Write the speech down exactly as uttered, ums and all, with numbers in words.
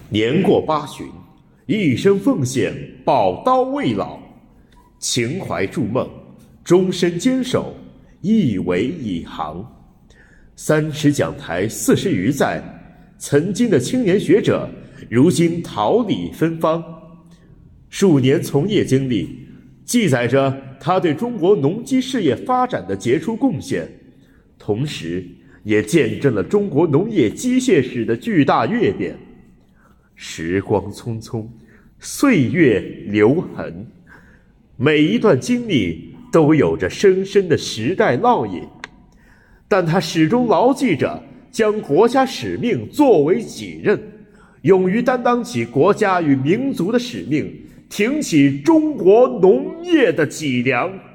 年过八旬，一生奉献，宝刀未老，情怀筑梦，终身坚守，一为一行。三尺讲台四十余载，曾经的青年学者，如今桃李芬芳。数年从业经历，记载着他对中国农机事业发展的杰出贡献，同时也见证了中国农业机械史的巨大跃变。时光匆匆，岁月留痕，每一段经历都有着深深的时代烙印，但他始终牢记着将国家使命作为己任，勇于担当起国家与民族的使命，挺起中国农业的脊梁。